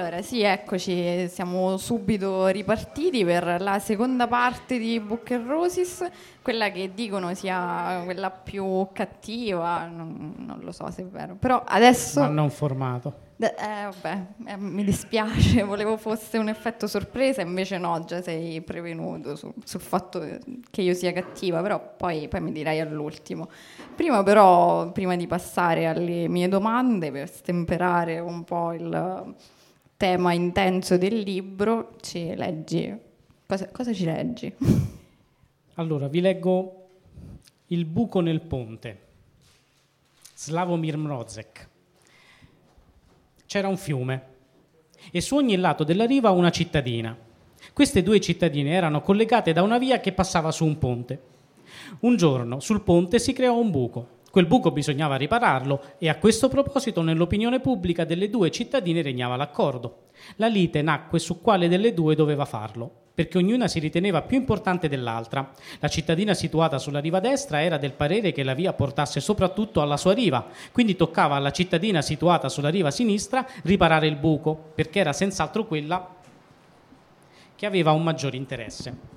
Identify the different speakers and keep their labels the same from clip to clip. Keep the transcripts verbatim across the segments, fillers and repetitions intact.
Speaker 1: Allora, sì, eccoci, siamo subito ripartiti per la seconda parte di Book and Roses, quella che dicono sia quella più cattiva, non, non lo so se è vero, però adesso...
Speaker 2: Ma non formato.
Speaker 1: Eh, vabbè, eh, mi dispiace, volevo fosse un effetto sorpresa, invece no, già sei prevenuto su, sul fatto che io sia cattiva, però poi, poi mi dirai all'ultimo. Prima però, prima di passare alle mie domande, per stemperare un po' il tema intenso del libro, ci leggi. Cosa, cosa ci leggi?
Speaker 2: Allora, vi leggo Il buco nel ponte, Slavomir Mrozek. C'era un fiume e su ogni lato della riva una cittadina. Queste due cittadine erano collegate da una via che passava su un ponte. Un giorno sul ponte si creò un buco. Quel buco bisognava ripararlo e a questo proposito nell'opinione pubblica delle due cittadine regnava l'accordo. La lite nacque su quale delle due doveva farlo, perché ognuna si riteneva più importante dell'altra. La cittadina situata sulla riva destra era del parere che la via portasse soprattutto alla sua riva, quindi toccava alla cittadina situata sulla riva sinistra riparare il buco, perché era senz'altro quella che aveva un maggiore interesse.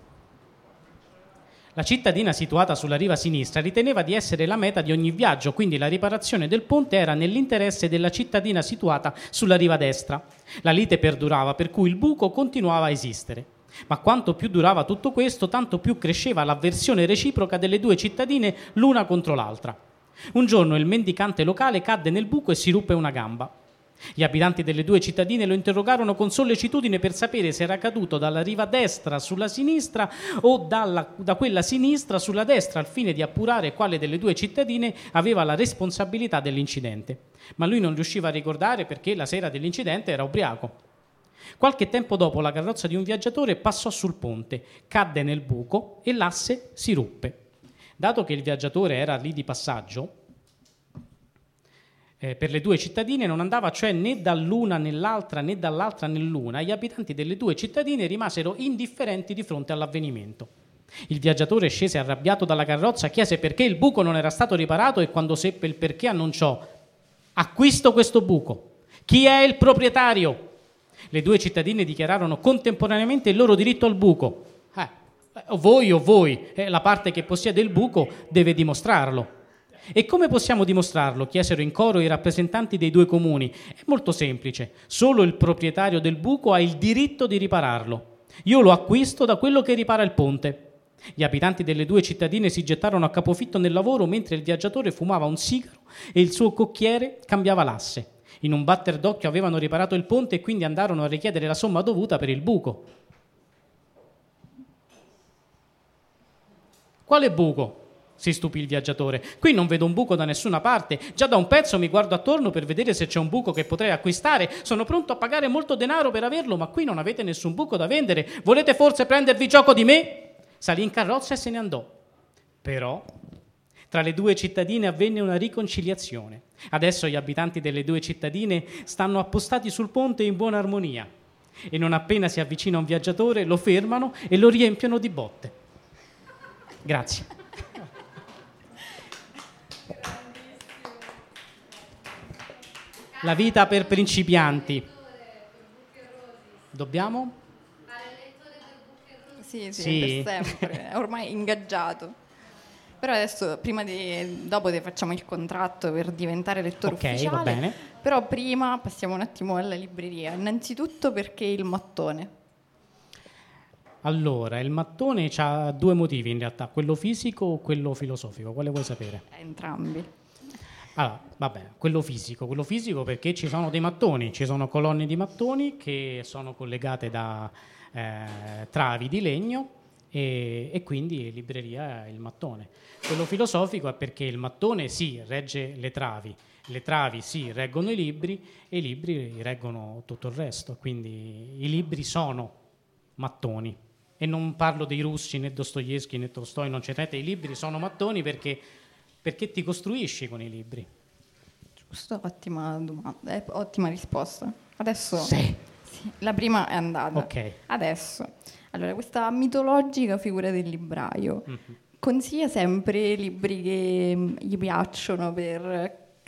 Speaker 2: La cittadina situata sulla riva sinistra riteneva di essere la meta di ogni viaggio, quindi la riparazione del ponte era nell'interesse della cittadina situata sulla riva destra. La lite perdurava, per cui il buco continuava a esistere. Ma quanto più durava tutto questo, tanto più cresceva l'avversione reciproca delle due cittadine l'una contro l'altra. Un giorno il mendicante locale cadde nel buco e si ruppe una gamba. Gli abitanti delle due cittadine lo interrogarono con sollecitudine per sapere se era caduto dalla riva destra sulla sinistra o dalla, da quella sinistra sulla destra, al fine di appurare quale delle due cittadine aveva la responsabilità dell'incidente. Ma lui non riusciva a ricordare perché la sera dell'incidente era ubriaco. Qualche tempo dopo la carrozza di un viaggiatore passò sul ponte, cadde nel buco e l'asse si ruppe. Dato che il viaggiatore era lì di passaggio, Eh, per le due cittadine non andava cioè né dall'una nell'altra né dall'altra nell'una, gli abitanti delle due cittadine rimasero indifferenti di fronte all'avvenimento. Il viaggiatore scese arrabbiato dalla carrozza, chiese perché il buco non era stato riparato e quando seppe il perché annunciò: acquisto questo buco. Chi è il proprietario? Le due cittadine dichiararono contemporaneamente il loro diritto al buco. Eh, o voi o voi, eh, la parte che possiede il buco deve dimostrarlo. E come possiamo dimostrarlo? Chiesero in coro i rappresentanti dei due comuni. È molto semplice, solo il proprietario del buco ha il diritto di ripararlo. Io lo acquisto da quello che ripara il ponte. Gli abitanti delle due cittadine si gettarono a capofitto nel lavoro mentre il viaggiatore fumava un sigaro e il suo cocchiere cambiava l'asse. In un batter d'occhio avevano riparato il ponte e quindi andarono a richiedere la somma dovuta per il buco. Quale buco? Si stupì il viaggiatore. Qui non vedo un buco da nessuna parte. Già da un pezzo mi guardo attorno per vedere se c'è un buco che potrei acquistare. Sono pronto a pagare molto denaro per averlo, ma qui non avete nessun buco da vendere. Volete forse prendervi gioco di me? Salì in carrozza e se ne andò. Però tra le due cittadine avvenne una riconciliazione. Adesso gli abitanti delle due cittadine stanno appostati sul ponte in buona armonia. E non appena si avvicina un viaggiatore lo fermano e lo riempiono di botte. Grazie. La vita per principianti. Dobbiamo?
Speaker 1: Sì, sì,
Speaker 2: Sì.
Speaker 1: per sempre, è ormai ingaggiato. Però adesso, prima di, dopo ti facciamo il contratto per diventare lettore
Speaker 2: Ok,
Speaker 1: ufficiale.
Speaker 2: va bene.
Speaker 1: Però prima passiamo un attimo alla libreria. Innanzitutto perché il mattone?
Speaker 2: Allora, il mattone ha due motivi in realtà, quello fisico o quello filosofico. Quale vuoi sapere?
Speaker 1: Entrambi.
Speaker 2: Allora, vabbè, quello fisico, quello fisico perché ci sono dei mattoni, ci sono colonne di mattoni che sono collegate da eh, travi di legno e, e quindi libreria è il mattone. Quello filosofico è perché il mattone sì, regge le travi, le travi sì, reggono i libri e i libri reggono tutto il resto, quindi i libri sono mattoni. E non parlo dei russi, né Dostoevskij, né Tolstoi, non c'è niente, i libri sono mattoni perché... perché ti costruisci con i libri.
Speaker 1: Giusto, ottima domanda, eh, ottima risposta. Adesso
Speaker 2: Sì.
Speaker 1: Sì, la prima è andata.
Speaker 2: Ok.
Speaker 1: Adesso, allora, questa mitologica figura del libraio
Speaker 2: Mm-hmm.
Speaker 1: consiglia sempre libri che gli piacciono per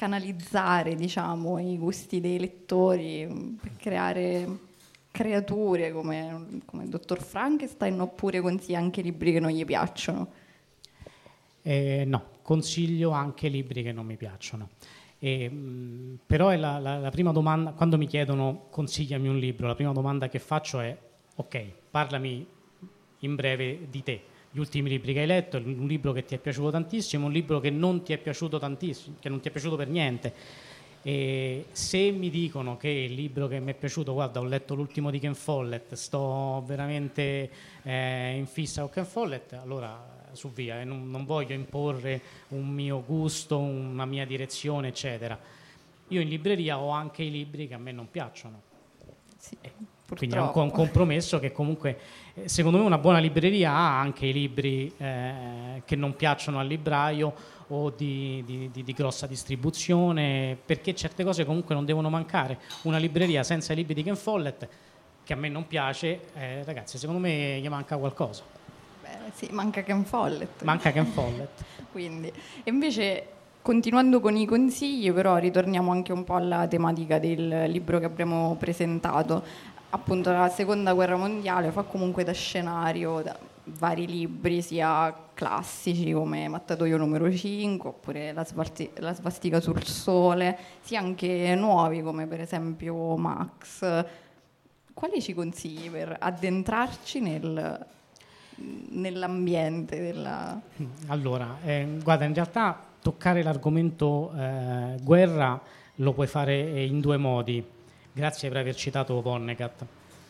Speaker 1: canalizzare, diciamo, i gusti dei lettori per creare creature come, come il dottor Frankenstein, oppure consiglia anche libri che non gli piacciono?
Speaker 2: Eh, no, consiglio anche libri che non mi piacciono. E, mh, però è la, la, la prima domanda, quando mi chiedono consigliami un libro, la prima domanda che faccio è: ok, parlami in breve di te, gli ultimi libri che hai letto, un libro che ti è piaciuto tantissimo, un libro che non ti è piaciuto tantissimo, che non ti è piaciuto per niente. E se mi dicono che il libro che mi è piaciuto, guarda, ho letto l'ultimo di Ken Follett, sto veramente eh, in fissa con Ken Follett, allora su via, e non, non voglio imporre un mio gusto, una mia direzione, eccetera. Io in libreria ho anche i libri che a me non piacciono.
Speaker 1: Sì,
Speaker 2: quindi è un, un compromesso che comunque, eh, secondo me una buona libreria ha anche i libri eh, che non piacciono al libraio o di, di, di, di grossa distribuzione, perché certe cose comunque non devono mancare. Una libreria senza i libri di Ken Follett, che a me non piace, eh, ragazzi, secondo me gli manca qualcosa.
Speaker 1: Beh, sì, manca Ken Follett.
Speaker 2: Manca Ken Follett.
Speaker 1: Quindi, e invece, continuando con i consigli, però ritorniamo anche un po' alla tematica del libro che abbiamo presentato. Appunto, la seconda guerra mondiale fa comunque da scenario da vari libri, sia classici come Mattatoio numero cinque, oppure la, svasti- la svastica sul sole, sia anche nuovi come per esempio Max. Quali ci consigli per addentrarci nel, nell'ambiente della...
Speaker 2: Allora, eh, guarda, in realtà toccare l'argomento eh, guerra lo puoi fare in due modi. Grazie per aver citato Vonnegut.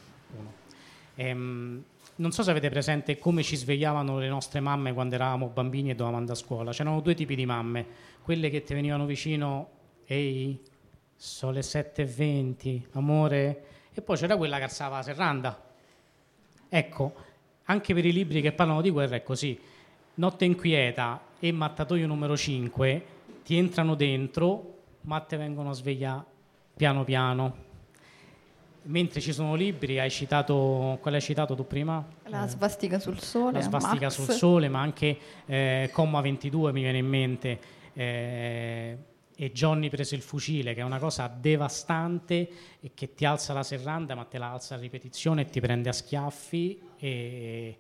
Speaker 2: Ehm, non so se avete presente come ci svegliavano le nostre mamme quando eravamo bambini e dovevamo andare a scuola. C'erano due tipi di mamme: quelle che ti venivano vicino, ehi, sono le sette e venti, amore, e poi c'era quella che alzava la serranda. Ecco, anche per i libri che parlano di guerra è così. Notte inquieta e Mattatoio numero cinque ti entrano dentro, ma te vengono a svegliare piano piano. Mentre ci sono libri, hai citato, quale hai citato tu prima?
Speaker 1: La svastica sul sole.
Speaker 2: La svastica
Speaker 1: Max.
Speaker 2: sul sole, ma anche eh, Comma ventidue mi viene in mente, eh, e Johnny prese il fucile, che è una cosa devastante e che ti alza la serranda, ma te la alza a ripetizione e ti prende a schiaffi, e,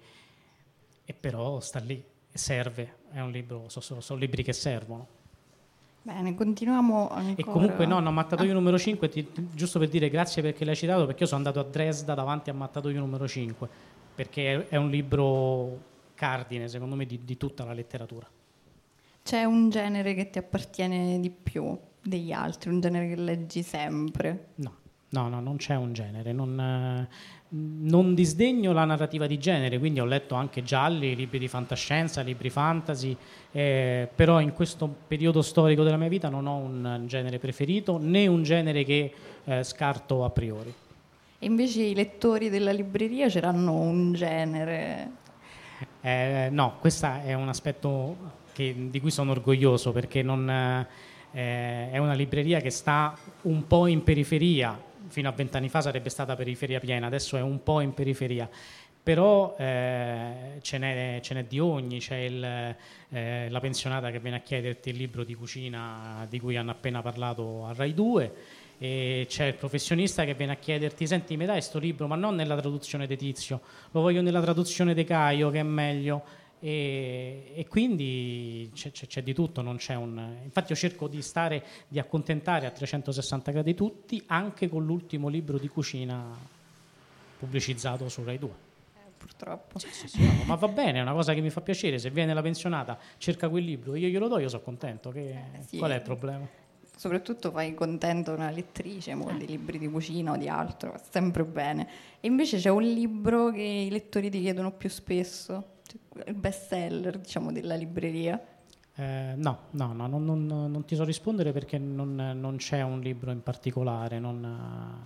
Speaker 2: e però sta lì, serve, è un libro, sono, sono libri che servono.
Speaker 1: Bene, continuiamo ancora.
Speaker 2: E comunque no, no, Mattatoio ah. numero cinque, ti, giusto per dire grazie perché l'hai citato, perché io sono andato a Dresda davanti a Mattatoio numero cinque, perché è, è un libro cardine, secondo me, di, di tutta la letteratura.
Speaker 1: C'è un genere che ti appartiene di più degli altri, un genere che leggi sempre?
Speaker 2: No, no, no, non c'è un genere, non, eh, non disdegno la narrativa di genere, quindi ho letto anche gialli, libri di fantascienza, libri fantasy, eh, però in questo periodo storico della mia vita non ho un genere preferito, né un genere che eh, scarto a priori.
Speaker 1: E invece i lettori della libreria c'eranno un genere?
Speaker 2: Eh, no, questo è un aspetto che, di cui sono orgoglioso, perché non, eh, è una libreria che sta un po' in periferia. Fino a vent'anni fa sarebbe stata periferia piena, adesso è un po' in periferia, però eh, ce, n'è, ce n'è di ogni. C'è il, eh, la pensionata che viene a chiederti il libro di cucina di cui hanno appena parlato a Rai due, e c'è il professionista che viene a chiederti: senti, mi dai sto libro, ma non nella traduzione di Tizio, lo voglio nella traduzione di Caio, che è meglio. E, e quindi c'è, c'è, c'è di tutto, non c'è un... Infatti io cerco di stare, di accontentare a trecentosessanta gradi tutti, anche con l'ultimo libro di cucina pubblicizzato su Rai due.
Speaker 1: Eh, purtroppo.
Speaker 2: Sì, sì, sì, no, ma va bene, è una cosa che mi fa piacere. Se viene la pensionata, cerca quel libro, io glielo do, io sono contento. Che...
Speaker 1: Eh, sì.
Speaker 2: Qual è il problema?
Speaker 1: Soprattutto fai contento una lettrice mo, di libri di cucina o di altro, sempre bene. E invece c'è un libro che i lettori ti chiedono più spesso, il best seller, diciamo, della libreria?
Speaker 2: Eh, no, no, no, non, non, non ti so rispondere perché non, non c'è un libro in particolare. Non...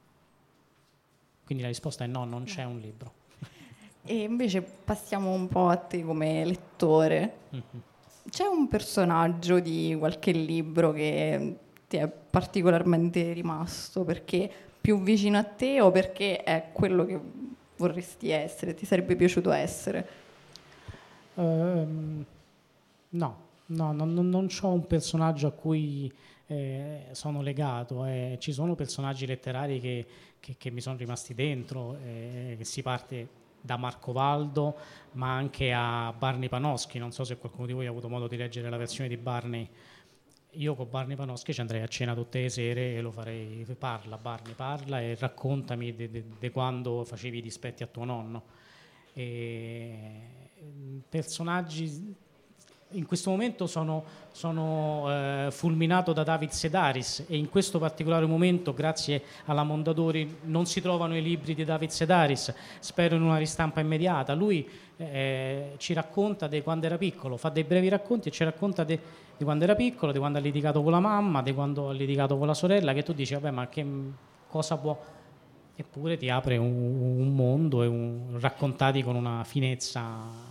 Speaker 2: Quindi la risposta è no, non c'è un libro.
Speaker 1: E invece passiamo un po' a te come lettore. Mm-hmm. C'è un personaggio di qualche libro che ti è particolarmente rimasto perché più vicino a te o perché è quello che vorresti essere, ti sarebbe piaciuto essere?
Speaker 2: Um, no, no, non, non, non c'ho un personaggio a cui eh, sono legato. Eh. Ci sono personaggi letterari che, che, che mi sono rimasti dentro, eh, che si parte da Marco Valdo, ma anche a Barney Panofsky. Non so se qualcuno di voi ha avuto modo di leggere la versione di Barney. Io con Barney Panofsky ci andrei a cena tutte le sere e lo farei, parla Barney, parla e raccontami di quando facevi i dispetti a tuo nonno. E, personaggi in questo momento sono, sono eh, fulminato da David Sedaris, e in questo particolare momento, grazie alla Mondadori, non si trovano i libri di David Sedaris. Spero in una ristampa immediata. Lui eh, ci racconta di quando era piccolo, fa dei brevi racconti e ci racconta di quando era piccolo, di quando ha litigato con la mamma, di quando ha litigato con la sorella, che tu dici vabbè, ma che cosa può, eppure ti apre un, un mondo e un, raccontati con una finezza.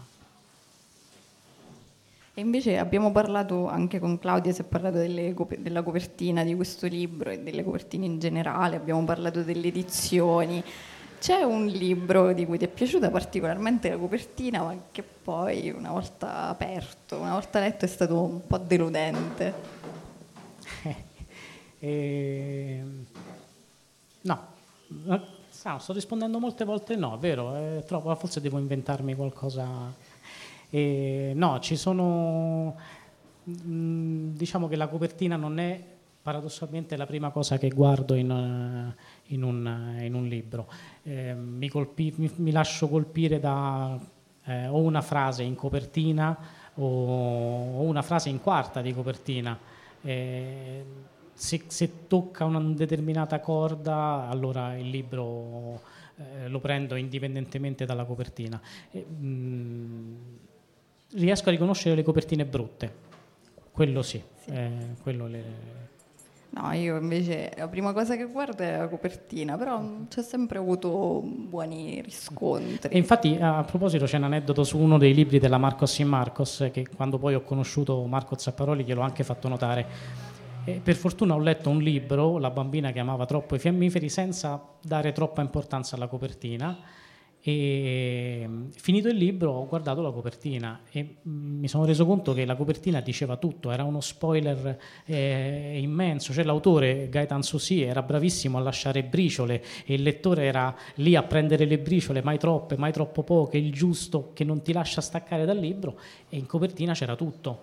Speaker 1: E invece abbiamo parlato anche con Claudia, si è parlato delle, della copertina di questo libro e delle copertine in generale, abbiamo parlato delle edizioni. C'è un libro di cui ti è piaciuta particolarmente la copertina, ma che poi una volta aperto, una volta letto è stato un po' deludente?
Speaker 2: eh, no, no, sto rispondendo molte volte no, vero? È troppo, forse devo inventarmi qualcosa. Eh, no, ci sono, mh, diciamo che la copertina non è paradossalmente la prima cosa che guardo in, uh, in, un, in un libro. Eh, mi, colpi, mi, mi lascio colpire da eh, o una frase in copertina o, o una frase in quarta di copertina. Eh, se, se tocca una determinata corda, allora il libro eh, lo prendo indipendentemente dalla copertina. Eh, mh, riesco a riconoscere le copertine brutte, quello sì, sì. Eh, quello le...
Speaker 1: No, io invece la prima cosa che guardo è la copertina, però c'ho sempre avuto buoni riscontri.
Speaker 2: E infatti a proposito c'è un aneddoto su uno dei libri della Marcos in Marcos, che quando poi ho conosciuto Marco Zapparoli gliel'ho anche fatto notare. E per fortuna ho letto un libro, La bambina che amava troppo i fiammiferi, senza dare troppa importanza alla copertina. E finito il libro ho guardato la copertina e mi sono reso conto che la copertina diceva tutto, era uno spoiler eh, immenso, cioè l'autore Gaetan Susi era bravissimo a lasciare briciole e il lettore era lì a prendere le briciole, mai troppe, mai troppo poche, il giusto che non ti lascia staccare dal libro, e in copertina c'era tutto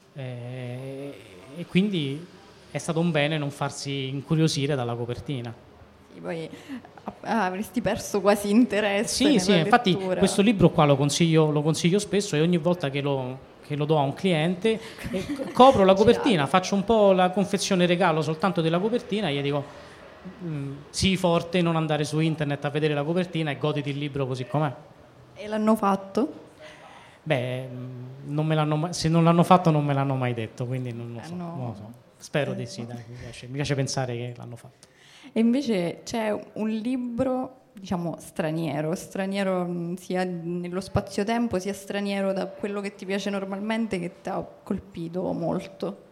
Speaker 2: eh, e quindi è stato un bene non farsi incuriosire dalla copertina.
Speaker 1: Sì, poi avresti perso quasi interesse.
Speaker 2: Sì, sì, infatti questo libro qua lo consiglio, lo consiglio spesso, e ogni volta che lo, che lo do a un cliente eh, copro la copertina, faccio un po' la confezione regalo soltanto della copertina e gli dico sii forte, non andare su internet a vedere la copertina e goditi il libro così com'è.
Speaker 1: E l'hanno fatto?
Speaker 2: Beh, non me l'hanno, se non l'hanno fatto non me l'hanno mai detto, quindi non lo so, eh no. non lo so. Spero eh di sì, dai, mi piace, mi piace pensare che l'hanno fatto.
Speaker 1: E invece c'è un libro, diciamo, straniero, straniero sia nello spazio-tempo, sia straniero da quello che ti piace normalmente, che ti ha colpito molto?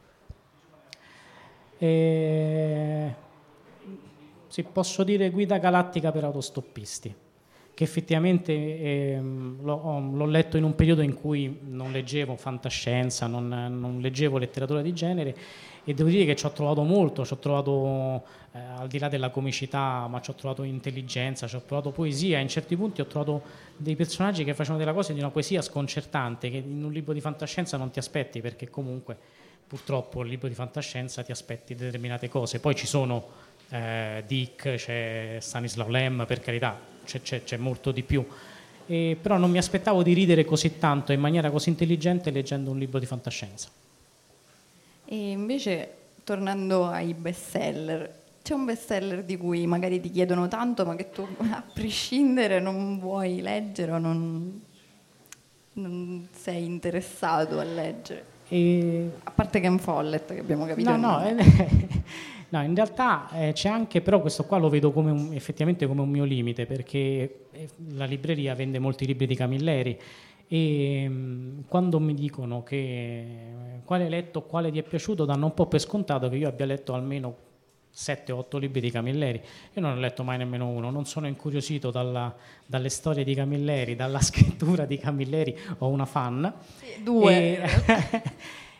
Speaker 2: Eh, sì, posso dire Guida galattica per autostoppisti, che effettivamente eh, l'ho, l'ho letto in un periodo in cui non leggevo fantascienza, non, non leggevo letteratura di genere, e devo dire che ci ho trovato molto, ci ho trovato eh, al di là della comicità, ma ci ho trovato intelligenza, ci ho trovato poesia, in certi punti ho trovato dei personaggi che facevano delle cose di una poesia sconcertante che in un libro di fantascienza non ti aspetti, perché comunque purtroppo il libro di fantascienza ti aspetti determinate cose. Poi ci sono eh, Dick, c'è Stanislaw Lem, per carità, c'è, c'è, c'è molto di più, e, però non mi aspettavo di ridere così tanto in maniera così intelligente leggendo un libro di fantascienza.
Speaker 1: E invece, tornando ai bestseller, c'è un bestseller di cui magari ti chiedono tanto, ma che tu a prescindere non vuoi leggere o non, non sei interessato a leggere? E... A parte Ken Follett, che abbiamo capito.
Speaker 2: No, no, eh, no, in realtà eh, c'è anche, però questo qua lo vedo come un, effettivamente come un mio limite, perché la libreria vende molti libri di Camilleri. E mh, quando mi dicono che quale hai letto, quale ti è piaciuto, danno un po' per scontato che io abbia letto almeno sette otto libri di Camilleri. Io non ho letto mai nemmeno uno, non sono incuriosito dalla, dalle storie di Camilleri, dalla scrittura di Camilleri, ho una fan.
Speaker 1: Sì, due.
Speaker 2: E,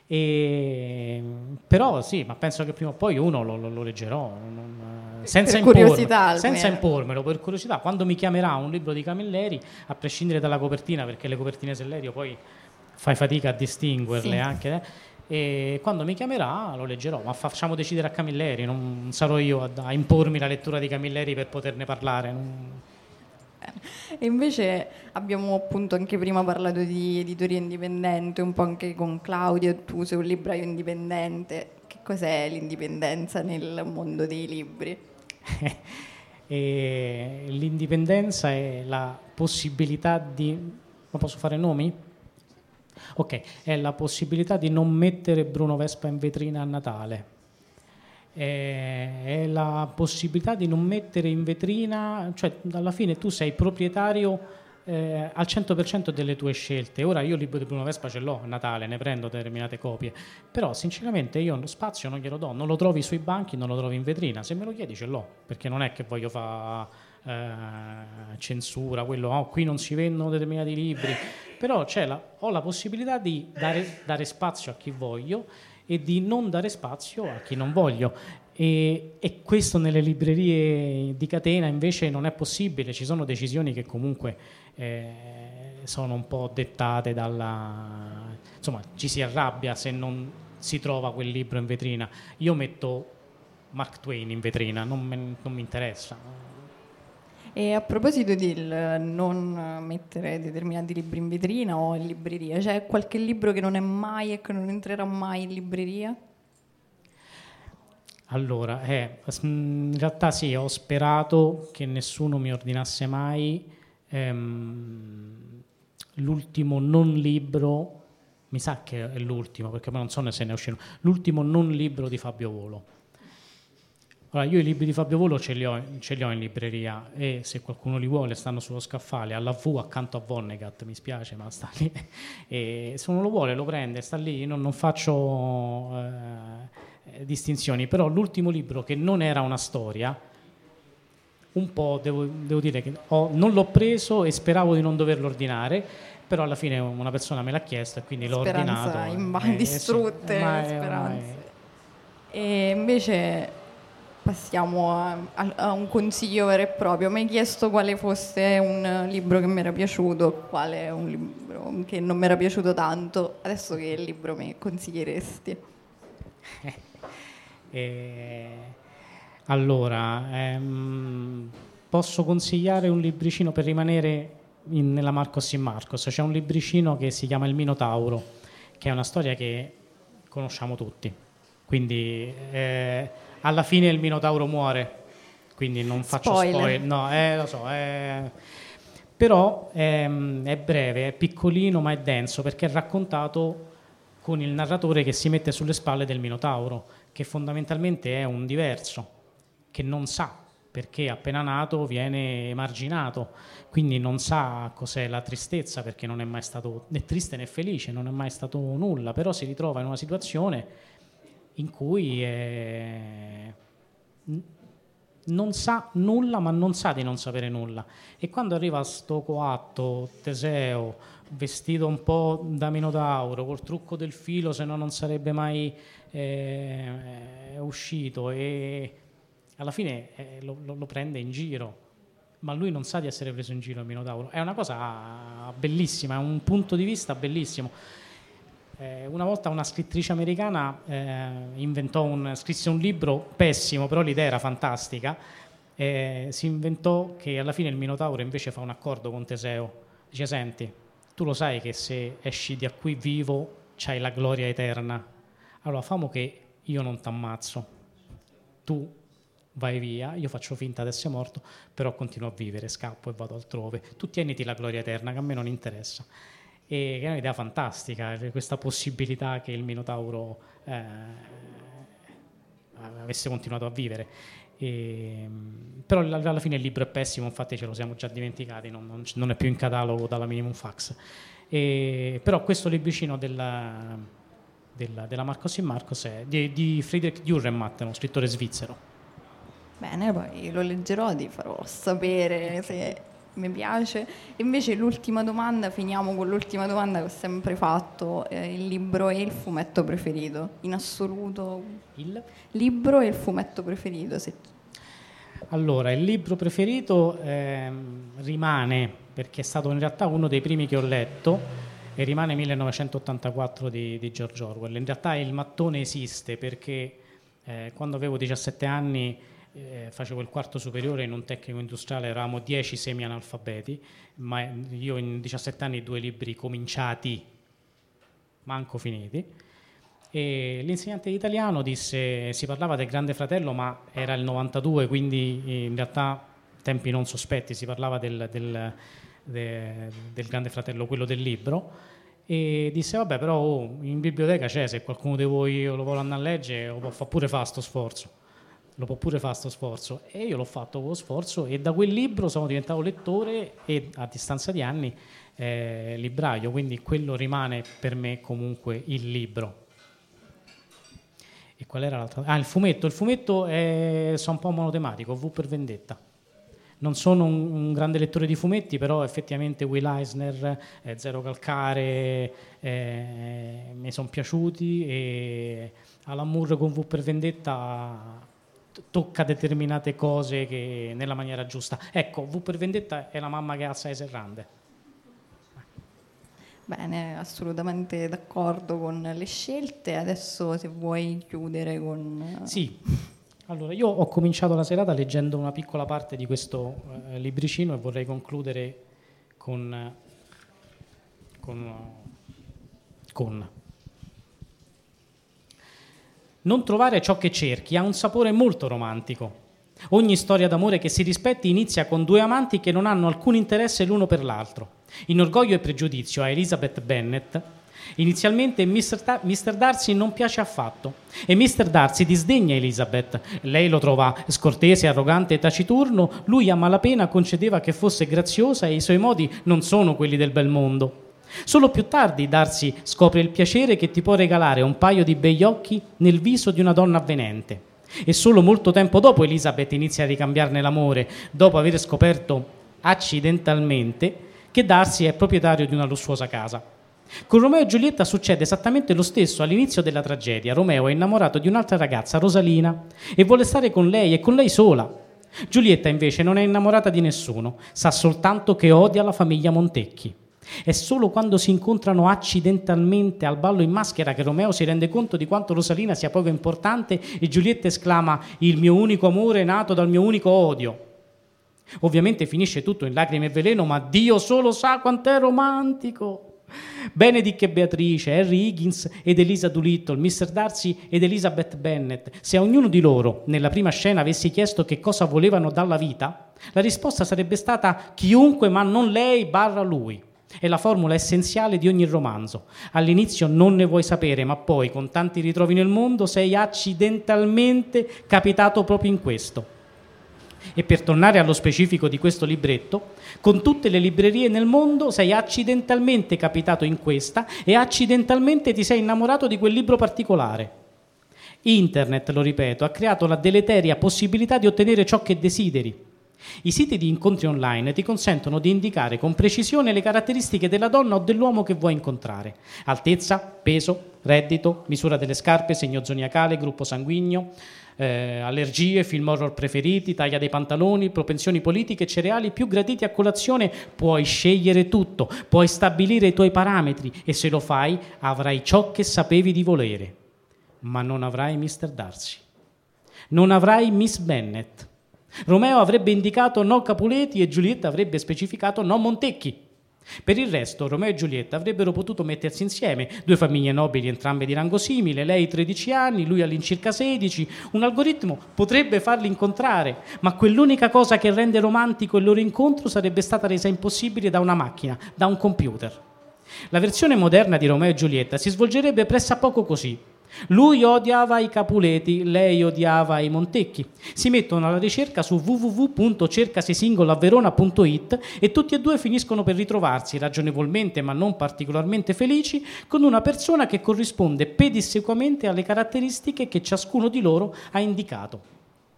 Speaker 2: E, però sì, ma penso che prima o poi uno lo, lo, lo leggerò, non, senza,
Speaker 1: per
Speaker 2: impormi,
Speaker 1: curiosità,
Speaker 2: senza impormelo, per curiosità. Quando mi chiamerà un libro di Camilleri, a prescindere dalla copertina, perché le copertine Sellerio poi fai fatica a distinguerle, sì. Anche, eh, e quando mi chiamerà lo leggerò, ma facciamo decidere a Camilleri, non sarò io a, a impormi la lettura di Camilleri per poterne parlare. Non...
Speaker 1: E invece abbiamo appunto anche prima parlato di editoria indipendente, un po' anche con Claudio, tu sei un libraio indipendente, che cos'è l'indipendenza nel mondo dei libri?
Speaker 2: E l'indipendenza è la possibilità di... ma posso fare nomi? Ok, è la possibilità di non mettere Bruno Vespa in vetrina a Natale. È la possibilità di non mettere in vetrina, cioè alla fine tu sei proprietario eh, al cento per cento delle tue scelte. Ora io il libro di Bruno Vespa ce l'ho a Natale, ne prendo determinate copie, però sinceramente io lo spazio non glielo do, non lo trovi sui banchi, non lo trovi in vetrina, se me lo chiedi ce l'ho, perché non è che voglio fare eh, censura, quello oh, qui non si vendono determinati libri, però c'è la, ho la possibilità di dare, dare spazio a chi voglio e di non dare spazio a chi non voglio. E, e questo nelle librerie di catena invece non è possibile, ci sono decisioni che comunque eh, sono un po' dettate dalla... insomma, ci si arrabbia se non si trova quel libro in vetrina. Io metto Mark Twain in vetrina, non, me, non mi interessa.
Speaker 1: E a proposito di non mettere determinati libri in vetrina o in libreria, c'è qualche libro che non è mai e che non entrerà mai in libreria?
Speaker 2: Allora, eh, in realtà sì, ho sperato che nessuno mi ordinasse mai ehm, l'ultimo non libro, mi sa che è l'ultimo, perché poi non so se ne è uscito, l'ultimo non libro di Fabio Volo. Allora, io i libri di Fabio Volo ce li, ho, ce li ho in libreria e se qualcuno li vuole stanno sullo scaffale, alla V accanto a Vonnegut, mi spiace ma sta lì, e se uno lo vuole lo prende, sta lì, non, non faccio eh, distinzioni, però l'ultimo libro che non era una storia, un po' devo, devo dire che ho, non l'ho preso e speravo di non doverlo ordinare, però alla fine una persona me l'ha chiesto e quindi l'ho
Speaker 1: Speranza
Speaker 2: ordinato.
Speaker 1: In ba-
Speaker 2: eh,
Speaker 1: distrutte,
Speaker 2: eh, sì, ma,
Speaker 1: speranze. Ma è... E invece... passiamo a, a, a un consiglio vero e proprio. Mi hai chiesto quale fosse un libro che mi era piaciuto, quale è un libro che non mi era piaciuto tanto. Adesso che libro mi consiglieresti?
Speaker 2: Eh, allora, ehm, posso consigliare un libricino per rimanere in, nella Marcos in Marcos. C'è un libricino che si chiama Il Minotauro, che è una storia che conosciamo tutti. Quindi... Eh, alla fine il Minotauro muore, quindi non faccio spoiler, spoiler. No, eh, lo so, eh. Però è, è breve, è piccolino ma è denso perché è raccontato con il narratore che si mette sulle spalle del Minotauro, che fondamentalmente è un diverso, che non sa perché appena nato viene emarginato, quindi non sa cos'è la tristezza perché non è mai stato né triste né felice, non è mai stato nulla, però si ritrova in una situazione in cui eh, non sa nulla ma non sa di non sapere nulla, e quando arriva sto coatto Teseo vestito un po' da Minotauro col trucco del filo, se no non sarebbe mai eh, uscito, e alla fine eh, lo, lo prende in giro, ma lui non sa di essere preso in giro il Minotauro. È una cosa bellissima, è un punto di vista bellissimo. Eh, una volta una scrittrice americana eh, inventò un, scrisse un libro pessimo, però l'idea era fantastica. Eh, si inventò che alla fine il Minotauro invece fa un accordo con Teseo. Dice: senti, tu lo sai che se esci da qui vivo c'hai la gloria eterna, allora famo che io non t'ammazzo, tu vai via, io faccio finta di essere morto, però continuo a vivere, scappo e vado altrove, tu tieniti la gloria eterna che a me non interessa. E che è un'idea fantastica, questa possibilità che il Minotauro eh, avesse continuato a vivere. E, però alla fine il libro è pessimo, infatti ce lo siamo già dimenticati, non, non, non è più in catalogo dalla Minimum Fax. E, però questo libricino della, della, della Marcos in Marcos è di, di Friedrich Dürrenmatt, uno scrittore svizzero.
Speaker 1: Bene, poi lo leggerò, ti farò sapere se mi piace. Invece l'ultima domanda, finiamo con l'ultima domanda che ho sempre fatto, eh, il libro e il fumetto preferito, in assoluto.
Speaker 2: Il
Speaker 1: libro e il fumetto preferito. Se...
Speaker 2: Allora, il libro preferito ehm, rimane, perché è stato in realtà uno dei primi che ho letto, e rimane millenovecentottantaquattro di, di George Orwell. In realtà il mattone esiste perché eh, quando avevo diciassette anni eh, facevo il quarto superiore in un tecnico industriale, eravamo dieci semi-analfabeti, ma io in diciassette anni due libri cominciati, manco finiti, e l'insegnante di italiano disse, si parlava del Grande Fratello, ma era il novantadue, quindi in realtà tempi non sospetti, si parlava del, del, de, del Grande Fratello, quello del libro, e disse vabbè però oh, in biblioteca c'è, se qualcuno di voi lo vuole andare a leggere lo può pure fare sto sforzo, lo può pure fare sto sforzo, e io l'ho fatto con lo sforzo, e da quel libro sono diventato lettore e a distanza di anni eh, libraio, quindi quello rimane per me comunque il libro. E qual era l'altra? Ah, il fumetto. Il fumetto è so un po' monotematico, V per Vendetta. Non sono un, un grande lettore di fumetti, però effettivamente Will Eisner, eh, Zero Calcare eh, mi sono piaciuti, e Alan Moore con V per Vendetta t- tocca determinate cose che, nella maniera giusta. Ecco, V per Vendetta è la mamma che alza le serrande.
Speaker 1: Bene, assolutamente d'accordo con le scelte. Adesso se vuoi chiudere con...
Speaker 2: Sì, allora io ho cominciato la serata leggendo una piccola parte di questo eh, libricino e vorrei concludere con, con, con non trovare ciò che cerchi ha un sapore molto romantico. Ogni storia d'amore che si rispetti inizia con due amanti che non hanno alcun interesse l'uno per l'altro. In Orgoglio e Pregiudizio a Elizabeth Bennet, inizialmente mister Ta- mister Darcy non piace affatto e mister Darcy disdegna Elizabeth. Lei lo trova scortese, arrogante e taciturno, lui a malapena concedeva che fosse graziosa e i suoi modi non sono quelli del bel mondo. Solo più tardi Darcy scopre il piacere che ti può regalare un paio di begli occhi nel viso di una donna avvenente. E solo molto tempo dopo Elizabeth inizia a ricambiarne l'amore, dopo aver scoperto accidentalmente che Darcy è proprietario di una lussuosa casa. Con Romeo e Giulietta succede esattamente lo stesso. All'inizio della tragedia Romeo è innamorato di un'altra ragazza, Rosalina, e vuole stare con lei e con lei sola. Giulietta invece non è innamorata di nessuno, sa soltanto che odia la famiglia Montecchi. È solo quando si incontrano accidentalmente al ballo in maschera che Romeo si rende conto di quanto Rosalina sia poco importante e Giulietta esclama: il mio unico amore è nato dal mio unico odio. Ovviamente finisce tutto in lacrime e veleno, ma Dio solo sa quant'è romantico. Benedict e Beatrice, Harry Higgins ed Elisa Doolittle, mister Darcy ed Elizabeth Bennet. Se a ognuno di loro nella prima scena avessi chiesto che cosa volevano dalla vita, la risposta sarebbe stata chiunque ma non lei barra lui. È la formula essenziale di ogni romanzo. All'inizio non ne vuoi sapere, ma poi con tanti ritrovi nel mondo sei accidentalmente capitato proprio in questo. E per tornare allo specifico di questo libretto, con tutte le librerie nel mondo sei accidentalmente capitato in questa e accidentalmente ti sei innamorato di quel libro particolare. Internet, lo ripeto, ha creato la deleteria possibilità di ottenere ciò che desideri. I siti di incontri online ti consentono di indicare con precisione le caratteristiche della donna o dell'uomo che vuoi incontrare: altezza, peso, reddito, misura delle scarpe, segno zodiacale, gruppo sanguigno, eh, allergie, film horror preferiti, taglia dei pantaloni, propensioni politiche, cereali più graditi a colazione. Puoi scegliere tutto, puoi stabilire i tuoi parametri e se lo fai avrai ciò che sapevi di volere. Ma non avrai mister Darcy, non avrai Miss Bennet. Romeo avrebbe indicato no Capuleti e Giulietta avrebbe specificato no Montecchi. Per il resto Romeo e Giulietta avrebbero potuto mettersi insieme, due famiglie nobili entrambe di rango simile, lei tredici anni, lui all'incirca sedici. Un algoritmo potrebbe farli incontrare, ma quell'unica cosa che rende romantico il loro incontro sarebbe stata resa impossibile da una macchina, da un computer. La versione moderna di Romeo e Giulietta si svolgerebbe pressappoco così. Lui odiava i Capuleti, lei odiava i Montecchi. Si mettono alla ricerca su w w w punto cercasisingola-verona punto it e tutti e due finiscono per ritrovarsi ragionevolmente ma non particolarmente felici con una persona che corrisponde pedissequamente alle caratteristiche che ciascuno di loro ha indicato.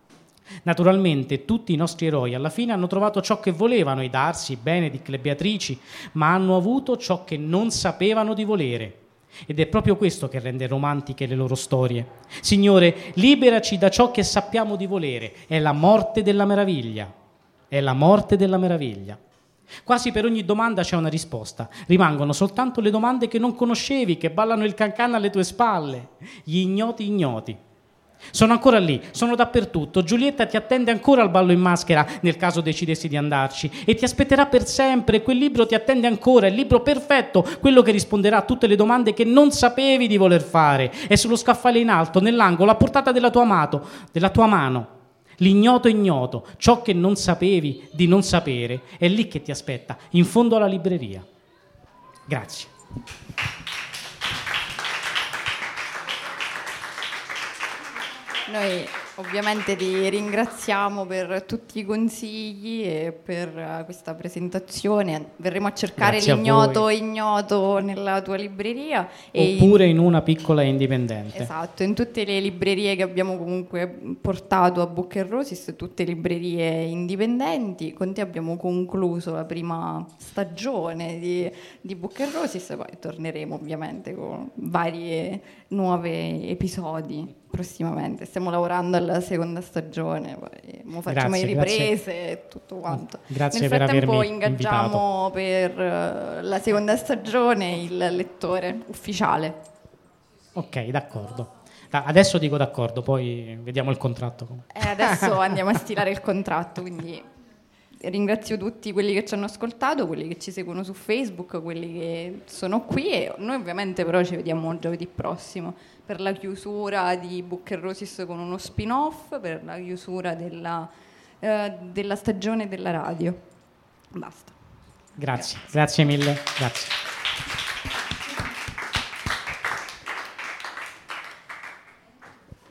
Speaker 2: Naturalmente tutti i nostri eroi alla fine hanno trovato ciò che volevano, i Darcy, i Benedict, le Beatrici, ma hanno avuto ciò che non sapevano di volere. Ed è proprio questo che rende romantiche le loro storie. Signore, liberaci da ciò che sappiamo di volere. È la morte della meraviglia. È la morte della meraviglia. Quasi per ogni domanda c'è una risposta. Rimangono soltanto le domande che non conoscevi, che ballano il cancan alle tue spalle. Gli ignoti ignoti. Sono ancora lì, sono dappertutto. Giulietta ti attende ancora al ballo in maschera, nel caso decidessi di andarci, e ti aspetterà per sempre. Quel libro ti attende ancora, il libro perfetto, quello che risponderà a tutte le domande che non sapevi di voler fare. È sullo scaffale in alto, nell'angolo, a portata della tua, amato, della tua mano. L'ignoto ignoto, ciò che non sapevi di non sapere, è lì che ti aspetta, in fondo alla libreria. Grazie.
Speaker 1: Noi ovviamente ti ringraziamo per tutti i consigli e per questa presentazione. Verremo a cercare
Speaker 2: Grazie a
Speaker 1: l'ignoto
Speaker 2: voi.
Speaker 1: ignoto nella tua libreria.
Speaker 2: Oppure
Speaker 1: e
Speaker 2: in una piccola indipendente.
Speaker 1: Esatto, in tutte le librerie che abbiamo comunque portato a Book and Roses, tutte librerie indipendenti. Con te abbiamo concluso la prima stagione di, di Book and Roses, poi torneremo ovviamente con vari nuovi episodi prossimamente. Stiamo lavorando alla seconda stagione, poi mo facciamo
Speaker 2: Grazie,
Speaker 1: le riprese e tutto quanto.
Speaker 2: Grazie
Speaker 1: Nel
Speaker 2: per
Speaker 1: frattempo
Speaker 2: avermi
Speaker 1: ingaggiamo
Speaker 2: invitato.
Speaker 1: per eh, la seconda stagione il lettore ufficiale.
Speaker 2: Ok, d'accordo. Da- adesso dico d'accordo, poi vediamo il contratto.
Speaker 1: E adesso andiamo a stilare il contratto, quindi ringrazio tutti quelli che ci hanno ascoltato, quelli che ci seguono su Facebook, quelli che sono qui, e noi ovviamente però ci vediamo giovedì prossimo per la chiusura di Book and Roses con uno spin-off, per la chiusura della, eh, della stagione della radio. Basta.
Speaker 2: Grazie, grazie mille. Grazie.